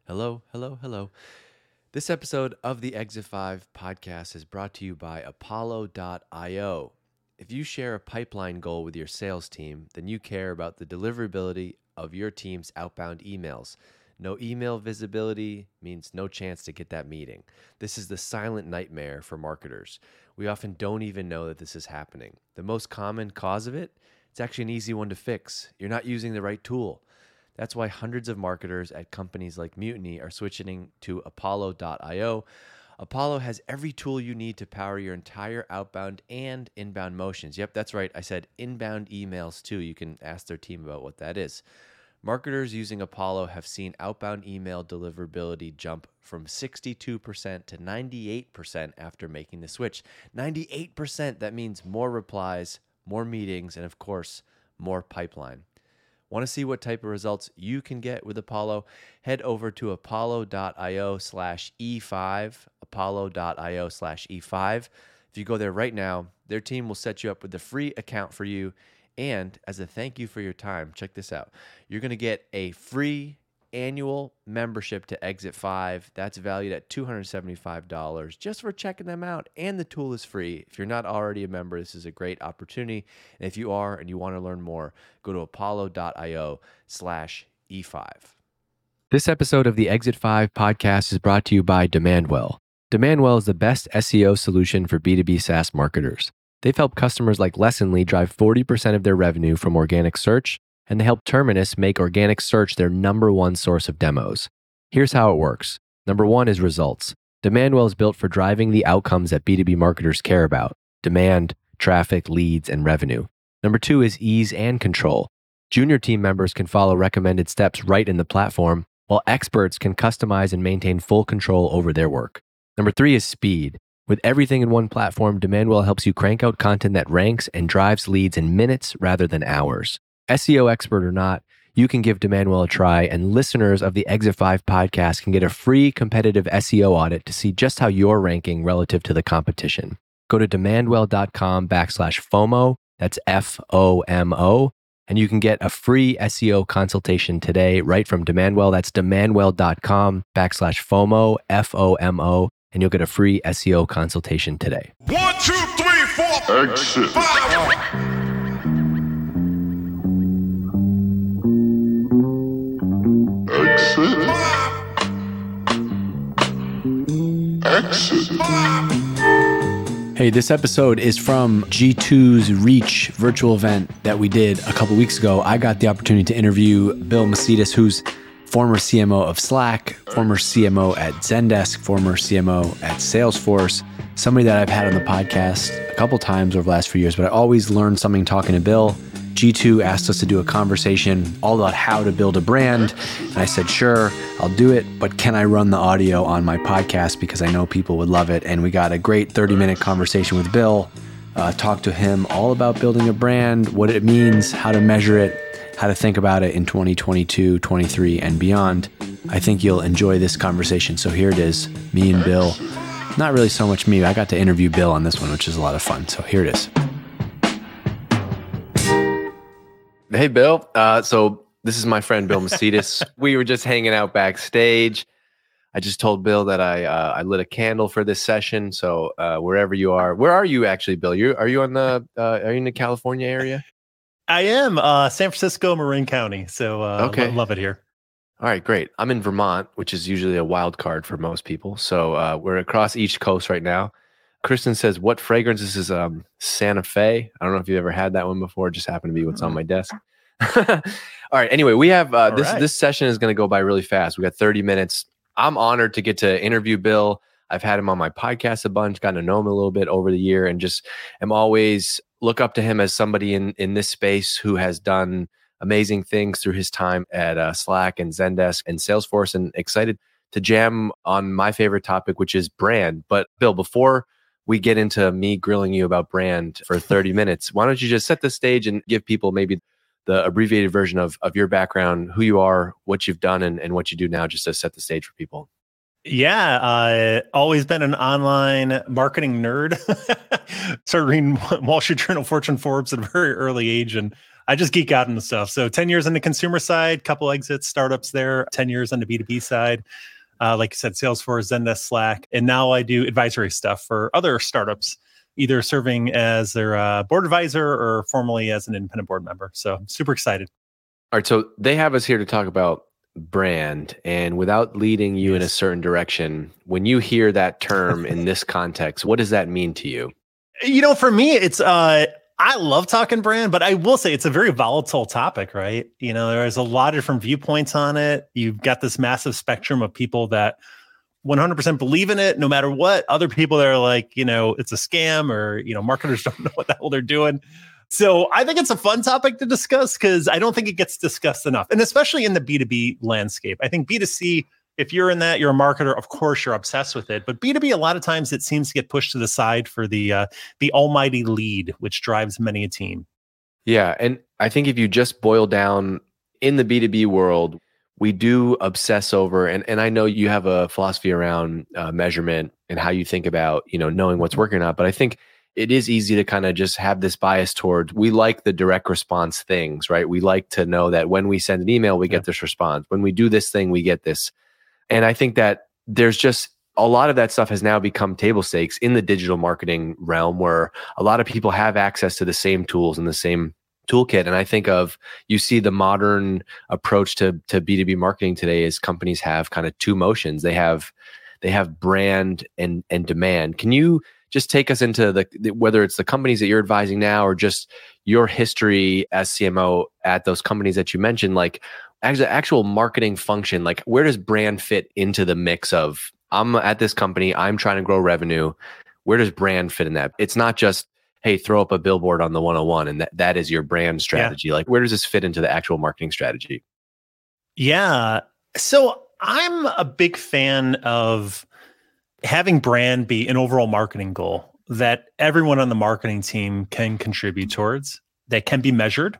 Hello, hello, hello. This episode of the Exit 5 podcast is brought to you by Apollo.io. If you share a pipeline goal with your sales team, then you care about the deliverability of your team's outbound emails. No email visibility means no chance to get that meeting. This is the silent nightmare for marketers. We often don't even know that this is happening. The most common cause of it, it's actually an easy one to fix. You're not using the right tool. That's why hundreds of marketers at companies like Mutiny are switching to Apollo.io. Apollo has every tool you need to power your entire outbound and inbound motions. Yep, that's right. I said inbound emails too. You can ask their team about what that is. Marketers using Apollo have seen outbound email deliverability jump from 62% to 98% after making the switch. 98%, that means more replies, more meetings, and of course, more pipeline. Want to see what type of results you can get with Apollo? Head over to apollo.io/E5, apollo.io/E5. If you go there right now, their team will set you up with a free account for you. And as a thank you for your time, check this out. You're going to get a free annual membership to Exit 5. That's valued at $275 just for checking them out. And the tool is free. If you're not already a member, this is a great opportunity. And if you are and you want to learn more, go to apollo.io/E5. This episode of the Exit 5 podcast is brought to you by Demandwell. Demandwell is the best SEO solution for B2B SaaS marketers. They've helped customers like Lessonly drive 40% of their revenue from organic search, and they help Terminus make organic search their number one source of demos. Here's how it works. Number one is results. Demandwell is built for driving the outcomes that B2B marketers care about: demand, traffic, leads, and revenue. Number two is ease and control. Junior team members can follow recommended steps right in the platform, while experts can customize and maintain full control over their work. Number three is speed. With everything in one platform, Demandwell helps you crank out content that ranks and drives leads in minutes rather than hours. SEO expert or not, you can give Demandwell a try, and listeners of the Exit 5 podcast can get a free competitive SEO audit to see just how you're ranking relative to the competition. Go to demandwell.com/FOMO, that's FOMO, and you can get a free SEO consultation today right from Demandwell. That's demandwell.com/FOMO, FOMO, and you'll get a free SEO consultation today. 1, 2, 3, 4, Exit 5. Exit. Hey, this episode is from G2's Reach virtual event that we did a couple weeks ago. I got the opportunity to interview Bill Macedas, who's former CMO of Slack, former CMO at Zendesk, former CMO at Salesforce, somebody that I've had on the podcast a couple times over the last few years, but I always learned something talking to Bill. G2 asked us to do a conversation all about how to build a brand. And I said, sure, I'll do it, but can I run the audio on my podcast because I know people would love it? And we got a great 30-minute conversation with Bill, talked to him all about building a brand, what it means, how to measure it, how to think about it in 2022, 23, and beyond. I think you'll enjoy this conversation. So here it is, me and Bill. Not really so much me. I got to interview Bill on this one, which is a lot of fun. So here it is. Hey, Bill. So this is my friend, Bill Macedas. We were just hanging out backstage. I just told Bill that I lit a candle for this session. So wherever you are, where are you actually, Bill? Are you in the California area? I am San Francisco, Marin County. So okay. Love it here. All right, great. I'm in Vermont, which is usually a wild card for most people. So we're across East Coast right now. Kristen says, what fragrance? This is Santa Fe. I don't know if you've ever had that one before. It just happened to be what's on my desk. All right. Anyway, we have this session is going to go by really fast. We got 30 minutes. I'm honored to get to interview Bill. I've had him on my podcast a bunch, gotten to know him a little bit over the year, and just am always look up to him as somebody in this space who has done amazing things through his time at Slack and Zendesk and Salesforce, and excited to jam on my favorite topic, which is brand. But Bill, before we get into me grilling you about brand for 30 minutes, why don't you just set the stage and give people maybe the abbreviated version of your background, who you are, what you've done, and what you do now, just to set the stage for people. Yeah, always been an online marketing nerd. Started reading Wall Street Journal, Fortune, Forbes at a very early age, and I just geek out on the stuff. So 10 years on the consumer side, couple exits, startups there, 10 years on the B2B side. Like you said, Salesforce, Zendesk, Slack. And now I do advisory stuff for other startups, either serving as their board advisor or formally as an independent board member. So I'm super excited. All right. So they have us here to talk about brand, and without leading you in a certain direction, when you hear that term in this context, what does that mean to you? For me, it's I love talking brand, but I will say it's a very volatile topic, right? There's a lot of different viewpoints on it. You've got this massive spectrum of people that 100% believe in it, no matter what. Other people that are like, it's a scam, or, marketers don't know what the hell they're doing. So I think it's a fun topic to discuss because I don't think it gets discussed enough. And especially in the B2B landscape. I think B2C, if you're in that, you're a marketer, of course you're obsessed with it. But B2B, a lot of times it seems to get pushed to the side for the almighty lead, which drives many a team. Yeah. And I think if you just boil down in the B2B world, we do obsess over, and I know you have a philosophy around measurement and how you think about, knowing what's working or not. But I think it is easy to kind of just have this bias towards, we like the direct response things, right? We like to know that when we send an email, we get this response. When we do this thing, we get this. And I think that there's just a lot of that stuff has now become table stakes in the digital marketing realm, where a lot of people have access to the same tools and the same toolkit. And I think you see the modern approach to B2B marketing today is companies have kind of two motions. They have brand and demand. Can you just take us into whether it's the companies that you're advising now or just your history as CMO at those companies that you mentioned, like as an actual marketing function, like where does brand fit into the mix of, I'm at this company, I'm trying to grow revenue. Where does brand fit in that? It's not just, hey, throw up a billboard on the 101 and that is your brand strategy. Like where does this fit into the actual marketing strategy? Yeah. So I'm a big fan of having brand be an overall marketing goal that everyone on the marketing team can contribute towards, that can be measured.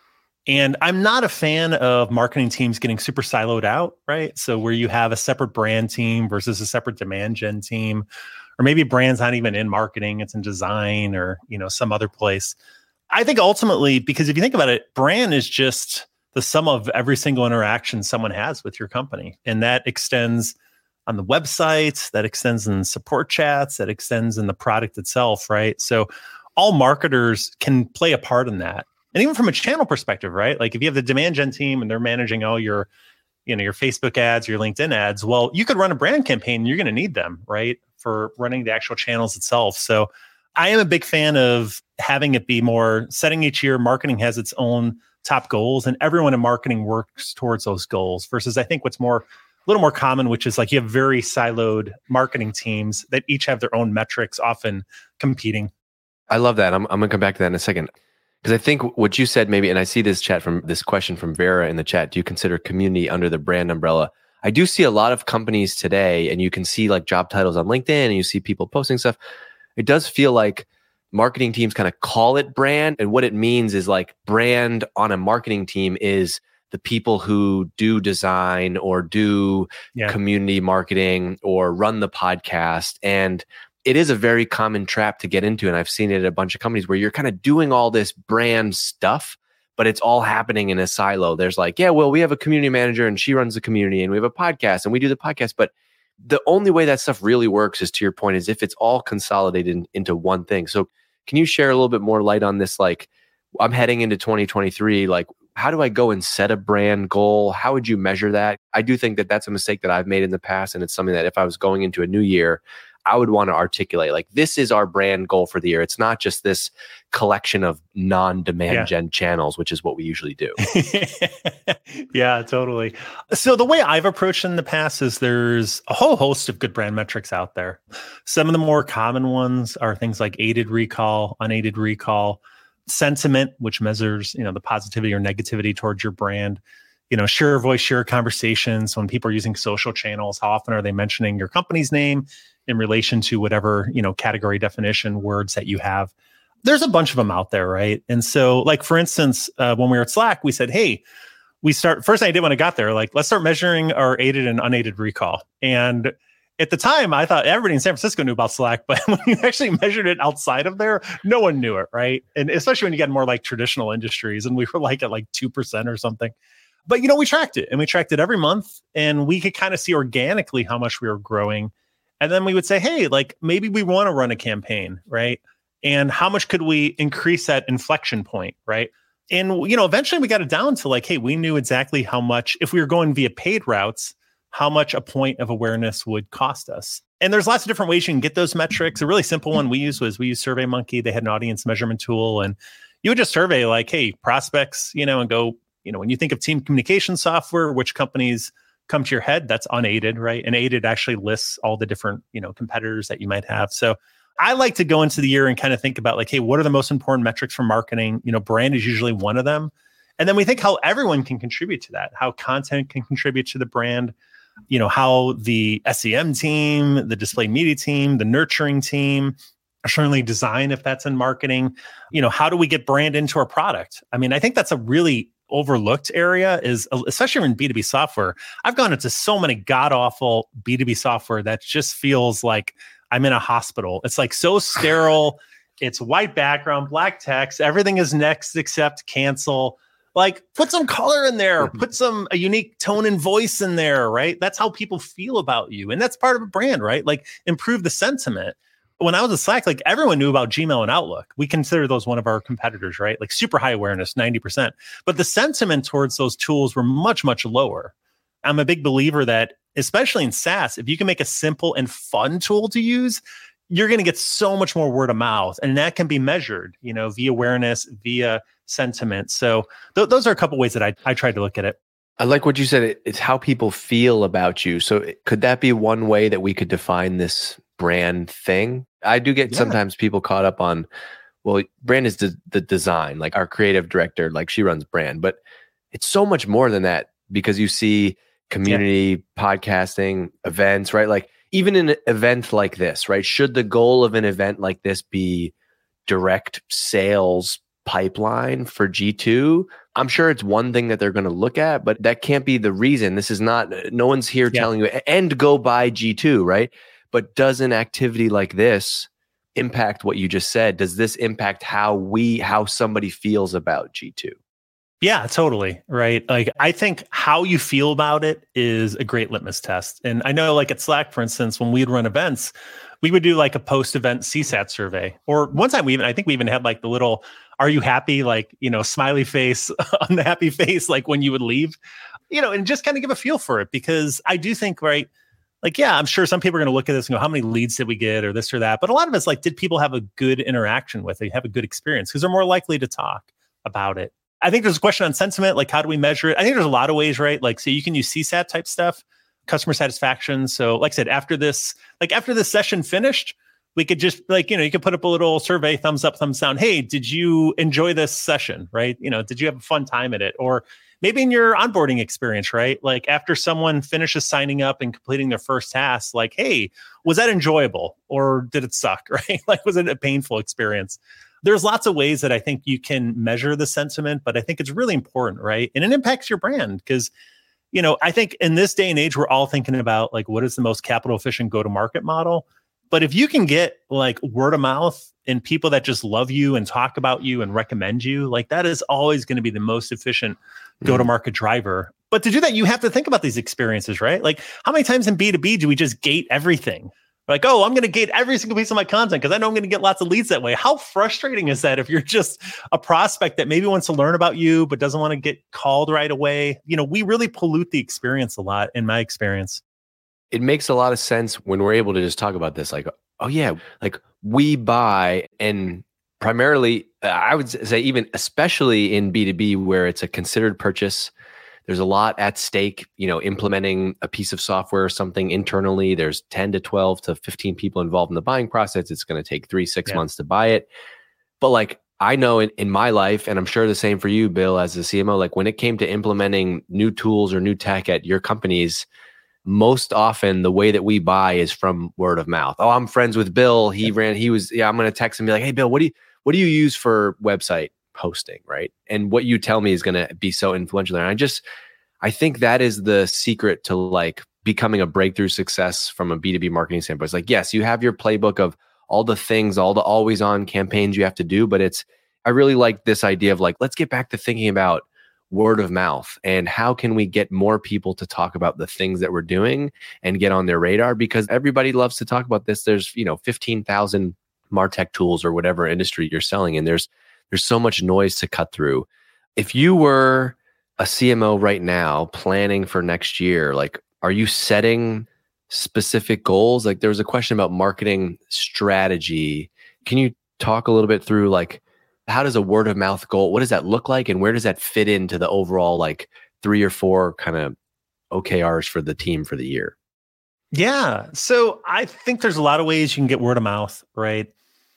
And I'm not a fan of marketing teams getting super siloed out, right? So where you have a separate brand team versus a separate demand gen team, or maybe brand's not even in marketing, it's in design or, some other place. I think ultimately, because if you think about it, brand is just the sum of every single interaction someone has with your company. And that extends on the website, that extends in support chats, that extends in the product itself, right? So all marketers can play a part in that. And even from a channel perspective, right? Like if you have the demand gen team and they're managing all your, your Facebook ads, your LinkedIn ads, well, you could run a brand campaign and you're going to need them, right? For running the actual channels itself. So I am a big fan of having it be more setting each year. Marketing has its own top goals and everyone in marketing works towards those goals versus I think what's a little more common, which is like you have very siloed marketing teams that each have their own metrics, often competing. I love that. I'm going to come back to that in a second. Because I think what you said maybe, and I see this question from Vera in the chat, do you consider community under the brand umbrella? I do see a lot of companies today, and you can see like job titles on LinkedIn and you see people posting stuff. It does feel like marketing teams kind of call it brand. And what it means is like brand on a marketing team is the people who do design or do community marketing or run the podcast. And it is a very common trap to get into. And I've seen it at a bunch of companies where you're kind of doing all this brand stuff, but it's all happening in a silo. There's like, we have a community manager and she runs the community and we have a podcast and we do the podcast. But the only way that stuff really works is, to your point, is if it's all consolidated into one thing. So can you share a little bit more light on this? Like I'm heading into 2023, like how do I go and set a brand goal? How would you measure that? I do think that that's a mistake that I've made in the past. And it's something that if I was going into a new year, I would want to articulate like, this is our brand goal for the year. It's not just this collection of non-demand gen channels, which is what we usually do. Yeah, totally. So the way I've approached it in the past is there's a whole host of good brand metrics out there. Some of the more common ones are things like aided recall, unaided recall, sentiment, which measures, the positivity or negativity towards your brand. Share of voice, share conversations. When people are using social channels, how often are they mentioning your company's name in relation to whatever, category definition words that you have? There's a bunch of them out there, right? And so, like, for instance, when we were at Slack, we said, hey, first thing I did when I got there, like, let's start measuring our aided and unaided recall. And At the time, I thought everybody in San Francisco knew about Slack, but when you actually measured it outside of there, no one knew it, right? And especially when you get more like traditional industries, and we were like at like 2% or something. But, we tracked it, and we tracked it every month, and we could kind of see organically how much we were growing. And then we would say, hey, like maybe we want to run a campaign, right? And how much could we increase that inflection point, right? And, eventually we got it down to like, hey, we knew exactly how much, if we were going via paid routes, how much a point of awareness would cost us. And there's lots of different ways you can get those metrics. A really simple one we used SurveyMonkey. They had an audience measurement tool, and you would just survey like, hey, prospects, and go, when you think of team communication software, which companies come to your head? That's unaided, right? And aided actually lists all the different, competitors that you might have. So I like to go into the year and kind of think about like, hey, what are the most important metrics for marketing? Brand is usually one of them. And then we think how everyone can contribute to that, how content can contribute to the brand, how the SEM team, the display media team, the nurturing team, certainly design, if that's in marketing, how do we get brand into our product? I mean, I think that's a really overlooked area, is especially in B2B software. I've gone into so many god-awful B2B software that just feels like I'm in a hospital. It's like so sterile. It's white background, black text. Everything is next except cancel. Like, put some color in there, put a unique tone and voice in there, right? That's how people feel about you. And that's part of a brand, right? Like, improve the sentiment. When I was at Slack, like everyone knew about Gmail and Outlook. We consider those one of our competitors, right? Like super high awareness, 90%. But the sentiment towards those tools were much, much lower. I'm a big believer that, especially in SaaS, if you can make a simple and fun tool to use, you're going to get so much more word of mouth. And that can be measured, via awareness, via sentiment. So those are a couple ways that I try to look at it. I like what you said. It's how people feel about you. So could that be one way that we could define this brand thing? I do get sometimes people caught up on, well, brand is the design, like our creative director, like she runs brand, but it's so much more than that, because you see community podcasting events, right? Like even an event like this, right? Should the goal of an event like this be direct sales pipeline for G2? I'm sure it's one thing that they're going to look at, but that can't be the reason. This is not, no one's here telling you, and go buy G2, right? But does an activity like this impact what you just said? Does this impact how somebody feels about G2? Yeah, totally. Right. Like, I think how you feel about it is a great litmus test. And I know, like at Slack, for instance, when we'd run events, we would do like a post-event CSAT survey. Or one time I think we even had like the little, are you happy? Like, smiley face, unhappy face, like when you would leave, and just kind of give a feel for it. Because I do think, right, like, yeah, I'm sure some people are going to look at this and go, how many leads did we get, or this or that? But a lot of it's like, did people have a good interaction with it, have a good experience? Because they're more likely to talk about it. I think there's a question on sentiment, like how do we measure it? I think there's a lot of ways, right? Like, so you can use CSAT type stuff, customer satisfaction. So like I said, after this session finished, we could just like, you could put up a little survey, thumbs up, thumbs down. Hey, did you enjoy this session, right? Did you have a fun time at it? Or maybe in your onboarding experience, right? Like after someone finishes signing up and completing their first task, like, hey, was that enjoyable or did it suck, right? Like, was it a painful experience? There's lots of ways that I think you can measure the sentiment, but I think it's really important, right? And it impacts your brand because, I think in this day and age, we're all thinking about like, what is the most capital efficient go-to-market model? But if you can get like word of mouth and people that just love you and talk about you and recommend you, like that is always going to be the most efficient go-to-market driver. But to do that, you have to think about these experiences, right? Like how many times in B2B do we just gate everything? Like, oh, I'm going to gate every single piece of my content because I know I'm going to get lots of leads that way. How frustrating is that if you're just a prospect that maybe wants to learn about you, but doesn't want to get called right away? We really pollute the experience a lot in my experience. It makes a lot of sense when we're able to just talk about this. Like, oh yeah, like we buy, and primarily, I would say even especially in B2B where it's a considered purchase, there's a lot at stake, implementing a piece of software or something internally. There's 10 to 12 to 15 people involved in the buying process. It's going to take 3-6 months to buy it. But like, I know in my life, and I'm sure the same for you, Bill, as a CMO, like when it came to implementing new tools or new tech at your companies, most often the way that we buy is from word of mouth. Oh, I'm friends with Bill. I'm going to text him and be like, hey, Bill, what do you use for website hosting, right? And what you tell me is going to be so influential. And I think that is the secret to like becoming a breakthrough success from a B2B marketing standpoint? It's like, yes, you have your playbook of all the things, all the always on campaigns you have to do, but I really like this idea of like, let's get back to thinking about word of mouth and how can we get more people to talk about the things that we're doing and get on their radar, because everybody loves to talk about this. There's 15,000 MarTech tools or whatever industry you're selling, and there's so much noise to cut through. If you were a CMO right now planning for next year, like, are you setting specific goals? Like, there was a question about marketing strategy. Can you talk a little bit through like, how does a word of mouth goal, what does that look like? And where does that fit into the overall like 3 or 4 kind of OKRs for the team for the year? Yeah. So I think there's a lot of ways you can get word of mouth, right?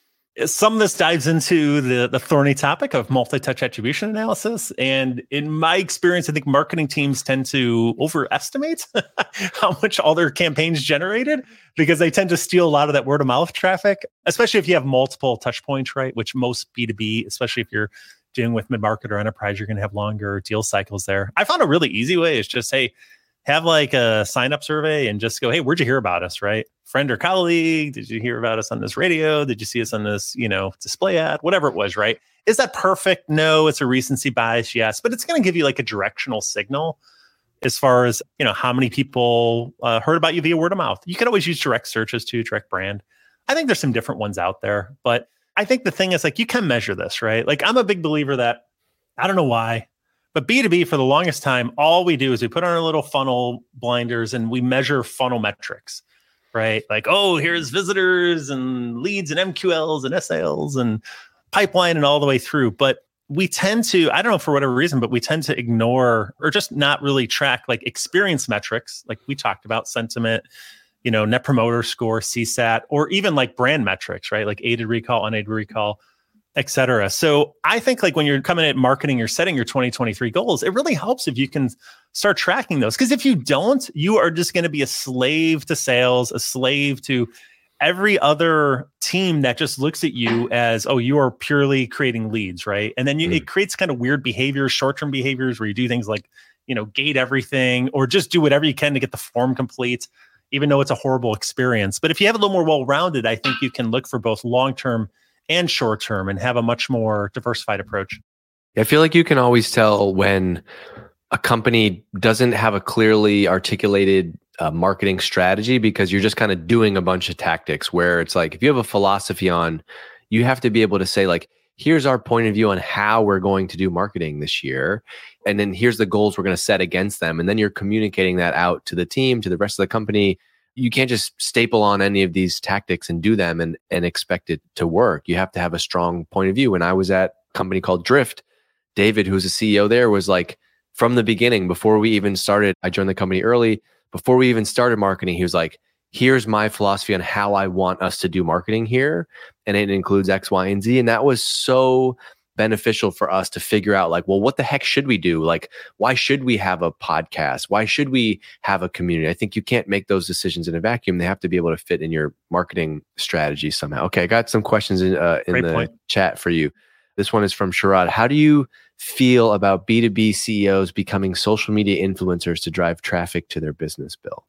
Some of this dives into the thorny topic of multi-touch attribution analysis. And in my experience, I think marketing teams tend to overestimate how much all their campaigns generated, because they tend to steal a lot of that word of mouth traffic, especially if you have multiple touch points, right? Which most B2B, especially if you're dealing with mid-market or enterprise, you're going to have longer deal cycles there. I found a really easy way is just, hey, have like a sign-up survey and just go, hey, where'd you hear about us, right? Friend or colleague? Did you hear about us on this radio? Did you see us on this, display ad? Whatever it was, right? Is that perfect? No, it's a recency bias, yes. But it's going to give you like a directional signal as far as, how many people heard about you via word of mouth. You can always use direct searches too, direct brand. I think there's some different ones out there. But I think the thing is, like, you can measure this, right? Like, I'm a big believer that, I don't know why, but B2B for the longest time, all we do is we put on our little funnel blinders and we measure funnel metrics, right? Like, oh, here's visitors and leads and MQLs and SLs and pipeline and all the way through. But we tend to, I don't know for whatever reason, but we tend to ignore or just not really track like experience metrics, like we talked about, sentiment, net promoter score, CSAT, or even like brand metrics, right? Like aided recall, unaided recall, et cetera. So I think like when you're coming at marketing, you're setting your 2023 goals, it really helps if you can start tracking those. Because if you don't, you are just going to be a slave to sales, a slave to every other team that just looks at you as, oh, you are purely creating leads, right? And then it creates kind of weird behaviors, short-term behaviors where you do things like, gate everything or just do whatever you can to get the form complete, even though it's a horrible experience. But if you have a little more well-rounded, I think you can look for both long-term and short-term and have a much more diversified approach. I feel like you can always tell when a company doesn't have a clearly articulated marketing strategy, because you're just kind of doing a bunch of tactics where it's like, if you have a philosophy on, you have to be able to say like, here's our point of view on how we're going to do marketing this year. And then here's the goals we're going to set against them. And then you're communicating that out to the team, to the rest of the company. You can't just staple on any of these tactics and do them and expect it to work. You have to have a strong point of view. When I was at a company called Drift, David, who's the CEO there, was like, from the beginning, before we even started, I joined the company early, before we even started marketing, he was like, here's my philosophy on how I want us to do marketing here. And it includes X, Y, and Z. And that was so beneficial for us to figure out like, well, what the heck should we do? Like, why should we have a podcast? Why should we have a community? I think you can't make those decisions in a vacuum. They have to be able to fit in your marketing strategy somehow. Okay, I got some questions in the chat for you. This one is from Sharad. How do you feel about B2B CEOs becoming social media influencers to drive traffic to their business, Bill?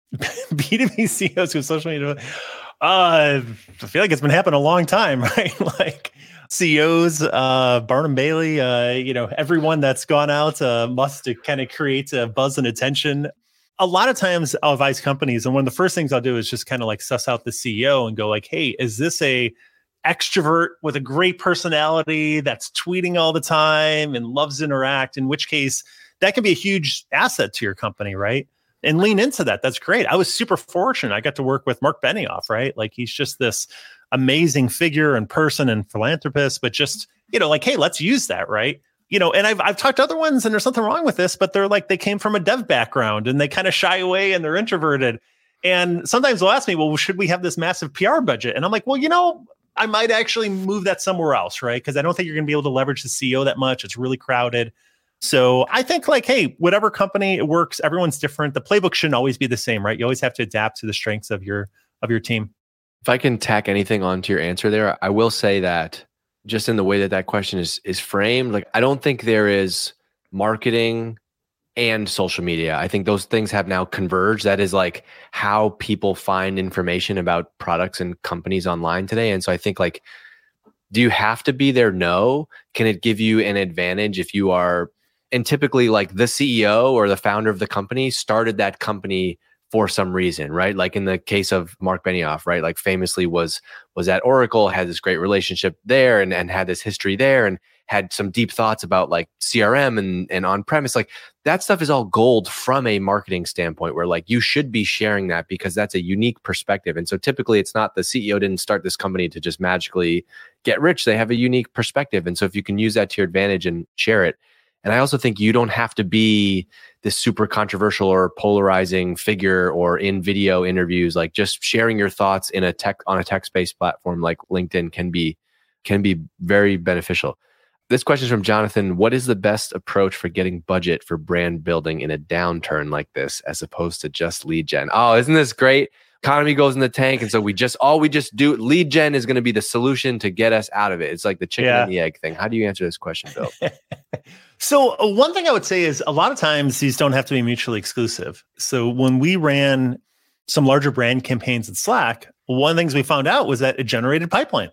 B2B CEOs with social media? I feel like it's been happening a long time, right? Like CEOs, Barnum Bailey, everyone that's gone out must kind of create a buzz and attention. A lot of times I'll advise companies, and one of the first things I'll do is just kind of like suss out the CEO and go like, hey, is this a extrovert with a great personality that's tweeting all the time and loves to interact? In which case that can be a huge asset to your company, right? And lean into that. That's great. I was super fortunate. I got to work with Mark Benioff, right? Like he's just this amazing figure and person and philanthropist, but just, like, hey, let's use that, right? And I've talked to other ones and there's nothing wrong with this, but they're like, they came from a dev background and they kind of shy away and they're introverted. And sometimes they'll ask me, well, should we have this massive PR budget? And I'm like, well, I might actually move that somewhere else, right? Because I don't think you're going to be able to leverage the CEO that much. It's really crowded. So I think like, hey, whatever company it works, everyone's different. The playbook shouldn't always be the same, right? You always have to adapt to the strengths of your team. If I can tack anything onto your answer there, I will say that just in the way that question is framed, like I don't think there is marketing and social media. I think those things have now converged. That is like how people find information about products and companies online today. And so I think like, do you have to be there? No. Can it give you an advantage if you are, and typically like the CEO or the founder of the company started that company for some reason, right? Like in the case of Mark Benioff, right? Like famously was at Oracle, had this great relationship there and had this history there and had some deep thoughts about like CRM and on-premise. Like that stuff is all gold from a marketing standpoint where like you should be sharing that because that's a unique perspective. And so typically it's not the CEO didn't start this company to just magically get rich. They have a unique perspective. And so if you can use that to your advantage and share it. And I also think you don't have to be this super controversial or polarizing figure or in video interviews. Like just sharing your thoughts on a text-based platform like LinkedIn can be very beneficial. This question is from Jonathan. What is the best approach for getting budget for brand building in a downturn like this, as opposed to just lead gen? Oh, isn't this great? Economy goes in the tank. And so we just do lead gen is going to be the solution to get us out of it. It's like the chicken and the egg thing. How do you answer this question, Bill? So one thing I would say is a lot of times these don't have to be mutually exclusive. So when we ran some larger brand campaigns at Slack, one of the things we found out was that it generated pipeline.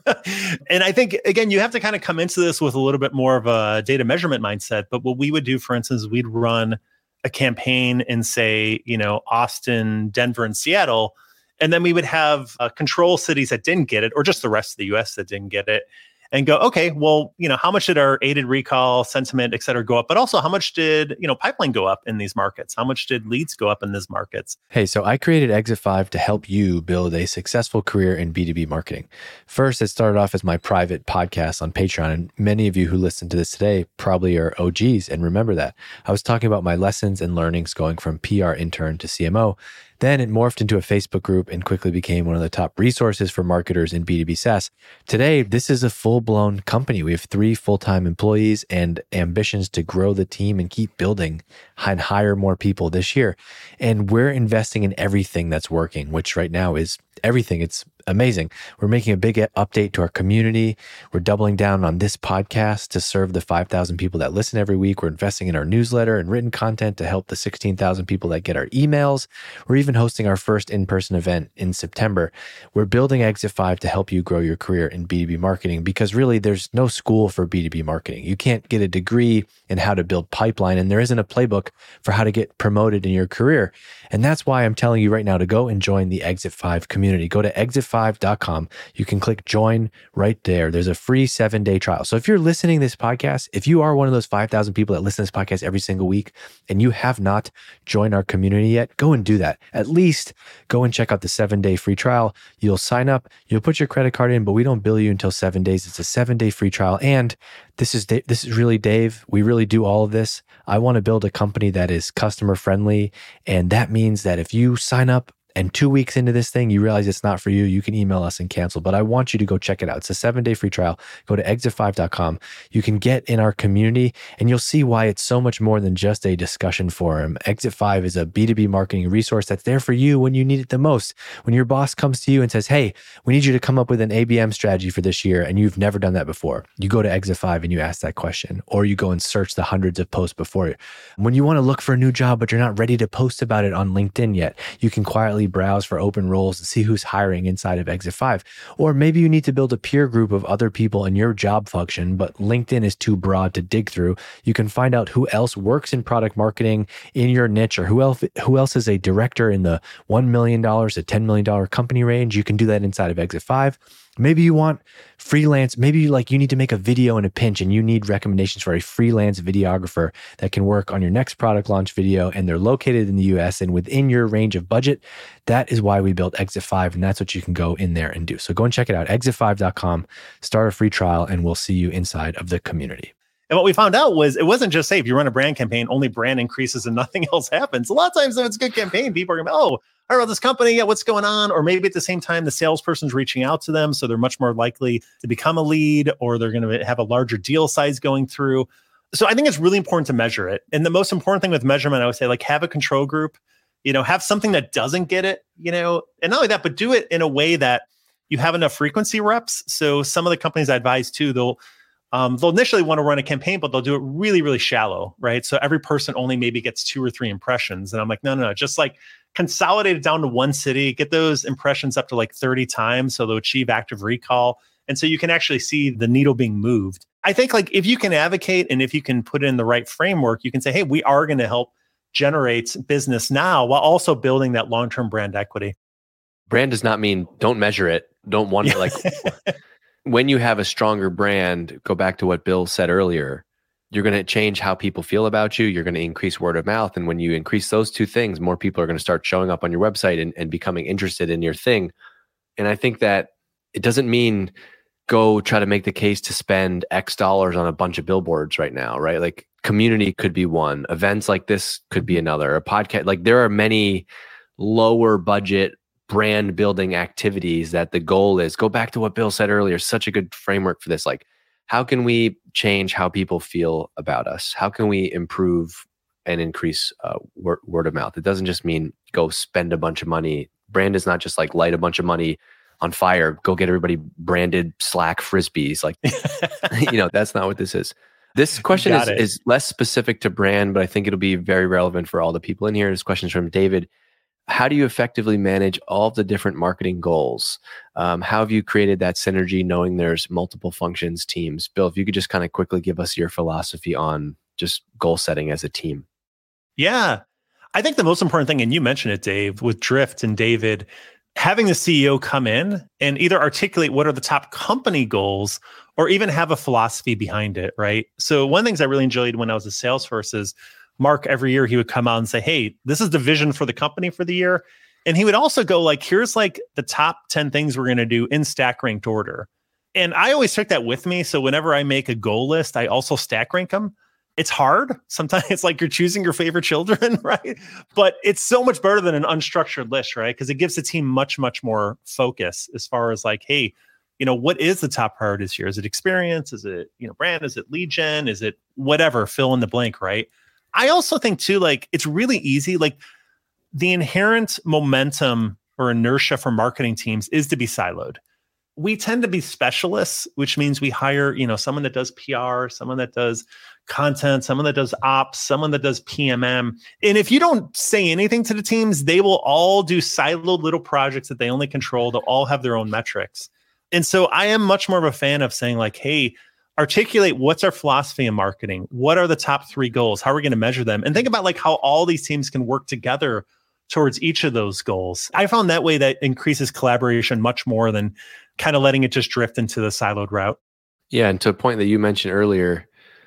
And I think, again, you have to kind of come into this with a little bit more of a data measurement mindset. But what we would do, for instance, we'd run a campaign in, say, Austin, Denver, and Seattle. And then we would have control cities that didn't get it, or just the rest of the US that didn't get it. And go, okay, well, how much did our aided recall, sentiment, et cetera, go up? But also, how much did, pipeline go up in these markets? How much did leads go up in these markets? Hey, so I created Exit 5 to help you build a successful career in B2B marketing. First, it started off as my private podcast on Patreon. And many of you who listen to this today probably are OGs and remember that. I was talking about my lessons and learnings going from PR intern to CMO. Then it morphed into a Facebook group and quickly became one of the top resources for marketers in B2B SaaS. Today, this is a full-blown company. We have 3 full-time employees and ambitions to grow the team and keep building and hire more people this year. And we're investing in everything that's working, which right now is everything. It's amazing. We're making a big update to our community. We're doubling down on this podcast to serve the 5,000 people that listen every week. We're investing in our newsletter and written content to help the 16,000 people that get our emails. We're even hosting our first in-person event in September. We're building Exit 5 to help you grow your career in B2B marketing because really there's no school for B2B marketing. You can't get a degree in how to build pipeline, and there isn't a playbook for how to get promoted in your career. And that's why I'm telling you right now to go and join the Exit 5 community. Go to exit5.com. You can click join right there. There's a free 7-day trial. So if you're listening to this podcast, if you are one of those 5,000 people that listen to this podcast every single week and you have not joined our community yet, go and do that. At least go and check out the 7-day free trial. You'll sign up, you'll put your credit card in, but we don't bill you until 7 days. It's a 7-day free trial. And this is really Dave. We really do all of this. I want to build a company that is customer friendly. And that means that if you sign up and 2 weeks into this thing, you realize it's not for you, you can email us and cancel. But I want you to go check it out. It's a 7-day free trial. Go to exit5.com. You can get in our community and you'll see why it's so much more than just a discussion forum. Exit 5 is a B2B marketing resource that's there for you when you need it the most. When your boss comes to you and says, hey, we need you to come up with an ABM strategy for this year, and you've never done that before, you go to Exit 5 and you ask that question, or you go and search the hundreds of posts before you. When you want to look for a new job, but you're not ready to post about it on LinkedIn yet, you can quietly browse for open roles and see who's hiring inside of Exit 5. Or maybe you need to build a peer group of other people in your job function, but LinkedIn is too broad to dig through. You can find out who else works in product marketing in your niche, or who else is a director in the $1 million to $10 million company range. You can do that inside of Exit 5. Maybe you want freelance. Maybe you need to make a video in a pinch and you need recommendations for a freelance videographer that can work on your next product launch video, and they're located in the US and within your range of budget. That is why we built Exit 5, and that's what you can go in there and do. So go and check it out, exit5.com, start a free trial, and we'll see you inside of the community. And what we found out was it wasn't just, say, if you run a brand campaign, only brand increases and nothing else happens. A lot of times if it's a good campaign, people are going to be, oh, I heard about this company, yeah, what's going on? Or maybe at the same time, the salesperson's reaching out to them, so they're much more likely to become a lead, or they're going to have a larger deal size going through. So I think it's really important to measure it. And the most important thing with measurement, I would say, have a control group, have something that doesn't get it, and not only that, but do it in a way that you have enough frequency reps. So some of the companies I advise too, they'll They'll initially want to run a campaign, but they'll do it really, really shallow, right? So every person only maybe gets 2 or 3 impressions. And I'm like, no, just like consolidate it down to one city, get those impressions up to like 30 times so they'll achieve active recall. And so you can actually see the needle being moved. I think like if you can advocate and if you can put it in the right framework, you can say, hey, we are going to help generate business now while also building that long-term brand equity. Brand does not mean don't measure it. Don't want to like when you have a stronger brand, go back to what Bill said earlier, you're going to change how people feel about you. You're going to increase word of mouth. And when you increase those two things, more people are going to start showing up on your website and becoming interested in your thing. And I think that it doesn't mean go try to make the case to spend X dollars on a bunch of billboards right now, right? Like community could be one, events like this could be another, a podcast. Like there are many lower budget brand building activities that the goal is, go back to what Bill said earlier, such a good framework for this. Like, how can we change how people feel about us? How can we improve and increase word of mouth? It doesn't just mean go spend a bunch of money. Brand is not just like light a bunch of money on fire, go get everybody branded Slack Frisbees. Like, that's not what this is. This question is less specific to brand, but I think it'll be very relevant for all the people in here. This question is from David. How do you effectively manage all of the different marketing goals? How have you created that synergy knowing there's multiple functions, teams? Bill, if you could just kind of quickly give us your philosophy on just goal setting as a team. Yeah. I think the most important thing, and you mentioned it, Dave, with Drift and David, having the CEO come in and either articulate what are the top company goals or even have a philosophy behind it, right? So one of the things I really enjoyed when I was at Salesforce is Mark, every year he would come out and say, hey, this is the vision for the company for the year. And he would also go like, here's like the top 10 things we're going to do in stack ranked order. And I always took that with me. So whenever I make a goal list, I also stack rank them. It's hard. Sometimes it's like you're choosing your favorite children, right? But it's so much better than an unstructured list, right? Because it gives the team much, much more focus as far as like, hey, what is the top priorities here? Is it experience? Is it, brand? Is it lead gen? Is it whatever? Fill in the blank, right? I also think too, like it's really easy. Like the inherent momentum or inertia for marketing teams is to be siloed. We tend to be specialists, which means we hire, someone that does PR, someone that does content, someone that does ops, someone that does PMM. And if you don't say anything to the teams, they will all do siloed little projects that they only control. They'll all have their own metrics. And so I am much more of a fan of saying like, hey, articulate what's our philosophy in marketing. What are the top 3 goals? How are we going to measure them? And think about like how all these teams can work together towards each of those goals. I found that way that increases collaboration much more than kind of letting it just drift into the siloed route. Yeah. And to a point that you mentioned earlier,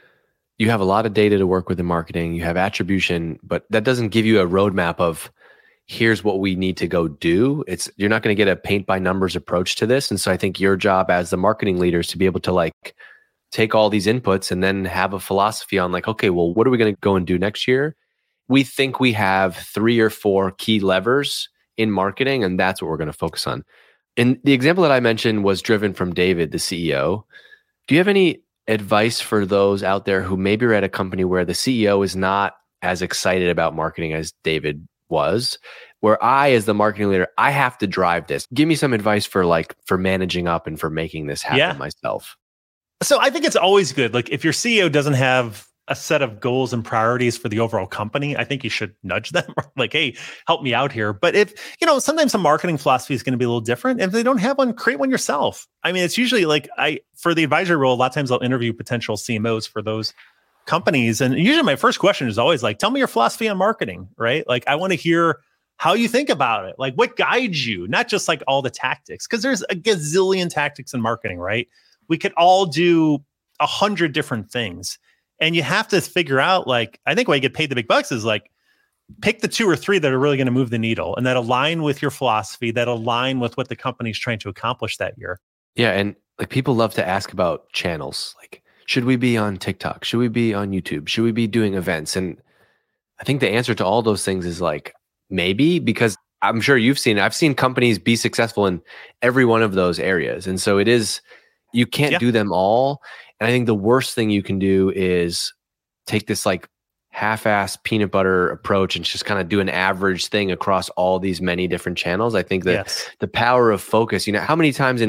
you have a lot of data to work with in marketing. You have attribution, but that doesn't give you a roadmap of here's what we need to go do. You're not going to get a paint by numbers approach to this. And so I think your job as the marketing leader is to be able to like take all these inputs and then have a philosophy on like, okay, well, what are we going to go and do next year? We think we have 3 or 4 key levers in marketing, and that's what we're going to focus on. And the example that I mentioned was driven from David, the CEO. Do you have any advice for those out there who maybe are at a company where the CEO is not as excited about marketing as David was, where I, as the marketing leader, I have to drive this? Give me some advice for managing up and for making this happen myself. So I think it's always good. Like if your CEO doesn't have a set of goals and priorities for the overall company, I think you should nudge them like, hey, help me out here. But if, sometimes the marketing philosophy is going to be a little different. If they don't have one, create one yourself. I mean, it's usually like for the advisory role, a lot of times I'll interview potential CMOs for those companies. And usually my first question is always like, tell me your philosophy on marketing, right? Like I want to hear how you think about it. Like what guides you, not just like all the tactics, because there's a gazillion tactics in marketing, right? We could all do 100 different things. And you have to figure out, like, I think why you get paid the big bucks is like, pick the 2 or 3 that are really going to move the needle and that align with your philosophy, that align with what the company's trying to accomplish that year. Yeah. And like people love to ask about channels. Like, should we be on TikTok? Should we be on YouTube? Should we be doing events? And I think the answer to all those things is like, maybe, because I'm sure I've seen companies be successful in every one of those areas. And so you can't do them all. And I think the worst thing you can do is take this like half-ass peanut butter approach and just kind of do an average thing across all these many different channels. I think that the power of focus, how many times in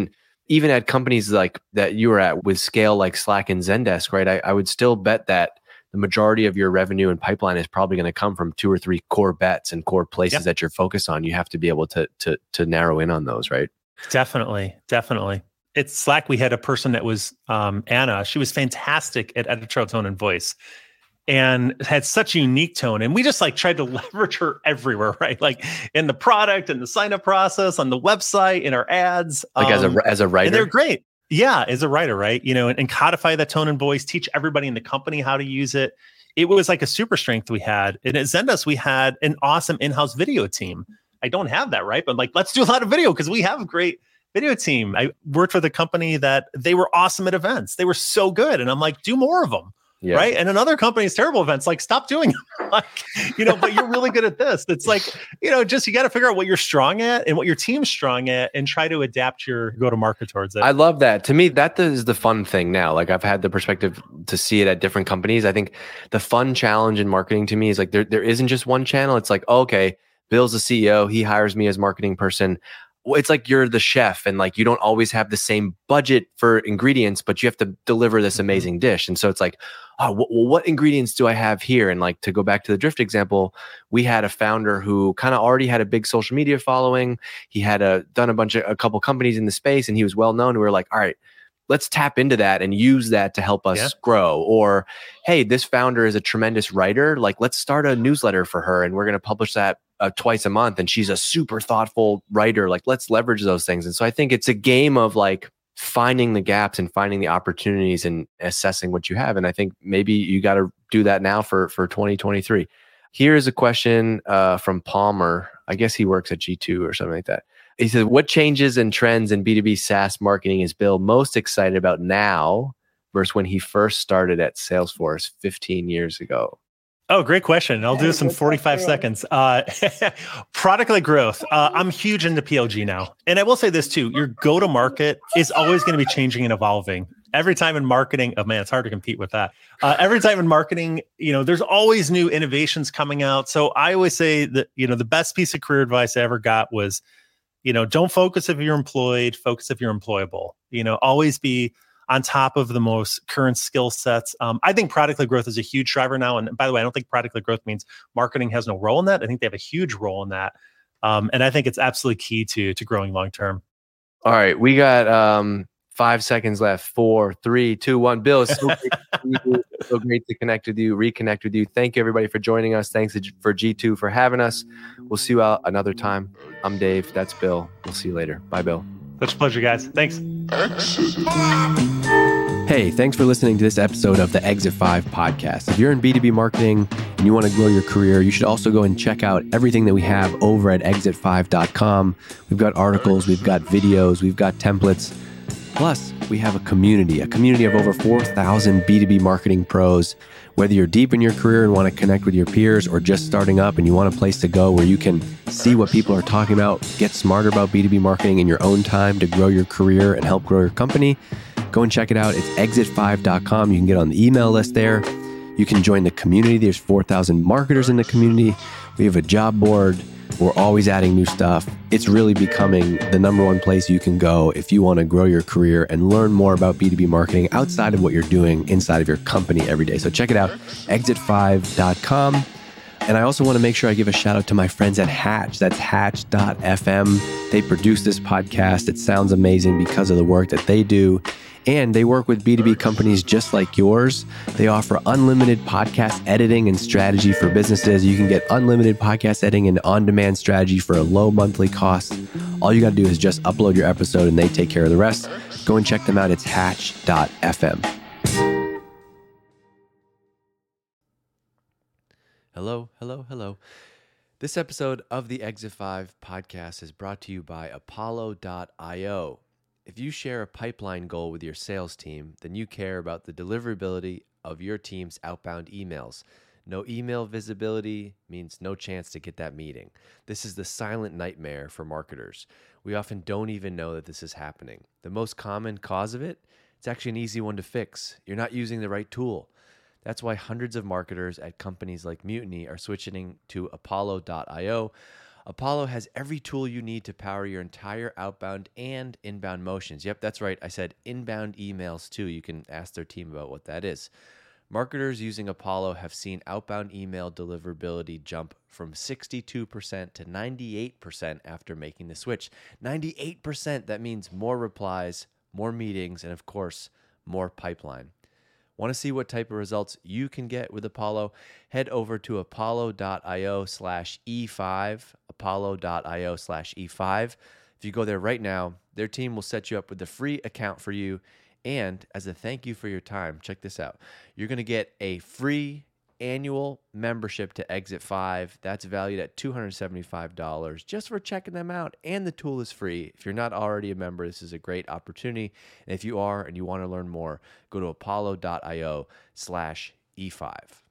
even at companies like that you were at with scale like Slack and Zendesk, right? I would still bet that the majority of your revenue and pipeline is probably going to come from 2 or 3 core bets and core places that you're focused on. You have to be able to narrow in on those, right? Definitely. At Slack, we had a person that was Anna. She was fantastic at editorial tone and voice, and had such a unique tone. And we just like tried to leverage her everywhere, right? Like in the product and the sign up process, on the website, in our ads. Like as a writer? And they're great. Yeah, as a writer, right? And codify that tone and voice, teach everybody in the company how to use it. It was like a super strength we had. And at Zendesk, we had an awesome in-house video team. I don't have that, right? But like, let's do a lot of video because we have a great video team. I worked with a company that they were awesome at events. They were so good. And I'm like, do more of them. Yeah. Right. And another company's terrible events, like stop doing them. Like, but you're really good at this. It's like, just you got to figure out what you're strong at and what your team's strong at and try to adapt your go-to-market towards it. I love that. To me, that is the fun thing now. Like I've had the perspective to see it at different companies. I think the fun challenge in marketing to me is like there isn't just one channel. It's like, okay, Bill's the CEO. He hires me as marketing person. It's like you're the chef and like you don't always have the same budget for ingredients, but you have to deliver this amazing dish. And so it's like, what ingredients do I have here? And like to go back to the Drift example, we had a founder who kind of already had a big social media following. He had done a couple companies in the space and he was well known. We were like, all right, let's tap into that and use that to help us grow. Or, hey, this founder is a tremendous writer. Like, let's start a newsletter for her and we're going to publish that twice a month. And she's a super thoughtful writer. Like, let's leverage those things. And so I think it's a game of like finding the gaps and finding the opportunities and assessing what you have. And I think maybe you got to do that now for 2023. Here's a question from Palmer. I guess he works at G2 or something like that. He said, what changes and trends in B2B SaaS marketing is Bill most excited about now versus when he first started at Salesforce 15 years ago? Oh, great question. I'll do this in 45 seconds. Product-led growth. I'm huge into PLG now. And I will say this too, your go-to-market is always going to be changing and evolving. Every time in marketing, oh man, it's hard to compete with that. Every time in marketing, there's always new innovations coming out. So I always say that, the best piece of career advice I ever got was, don't focus if you're employed, focus if you're employable. Always be on top of the most current skill sets. I think product-led growth is a huge driver now. And by the way, I don't think product-led growth means marketing has no role in that. I think they have a huge role in that. And I think it's absolutely key to growing long-term. All right. We got 5 seconds left. 4, 3, 2, 1. Bill, it's so great to connect with you, reconnect with you. Thank you, everybody, for joining us. Thanks for G2 for having us. We'll see you out another time. I'm Dave. That's Bill. We'll see you later. Bye, Bill. Such a pleasure, guys. Thanks. Hey, thanks for listening to this episode of the Exit 5 podcast. If you're in B2B marketing and you want to grow your career, you should also go and check out everything that we have over at exit5.com. We've got articles, we've got videos, we've got templates. Plus, we have a community of over 4,000 B2B marketing pros. Whether you're deep in your career and want to connect with your peers or just starting up and you want a place to go where you can see what people are talking about, get smarter about B2B marketing in your own time to grow your career and help grow your company, go and check it out. It's exit5.com. You can get on the email list there. You can join the community. There's 4,000 marketers in the community. We have a job board. We're always adding new stuff. It's really becoming the number one place you can go if you want to grow your career and learn more about B2B marketing outside of what you're doing inside of your company every day. So check it out, exit5.com. And I also want to make sure I give a shout out to my friends at Hatch. That's hatch.fm. They produce this podcast. It sounds amazing because of the work that they do. And they work with B2B companies just like yours. They offer unlimited podcast editing and strategy for businesses. You can get unlimited podcast editing and on-demand strategy for a low monthly cost. All you got to do is just upload your episode and they take care of the rest. Go and check them out. It's hatch.fm. Hello. This episode of the Exit 5 podcast is brought to you by Apollo.io. If you share a pipeline goal with your sales team, then you care about the deliverability of your team's outbound emails. No email visibility means no chance to get that meeting. This is the silent nightmare for marketers. We often don't even know that this is happening. The most common cause of it, it's actually an easy one to fix. You're not using the right tool. That's why hundreds of marketers at companies like Mutiny are switching to Apollo.io. Apollo has every tool you need to power your entire outbound and inbound motions. Yep, that's right. I said inbound emails too. You can ask their team about what that is. Marketers using Apollo have seen outbound email deliverability jump from 62% to 98% after making the switch. 98%, that means more replies, more meetings, and of course, more pipeline. Want to see what type of results you can get with Apollo? Head over to apollo.io/E5, apollo.io/E5. If you go there right now, their team will set you up with a free account for you. And as a thank you for your time, check this out. You're going to get a free annual membership to Exit 5. That's valued at $275 just for checking them out. And the tool is free. If you're not already a member, this is a great opportunity. And if you are and you want to learn more, go to apollo.io/E5.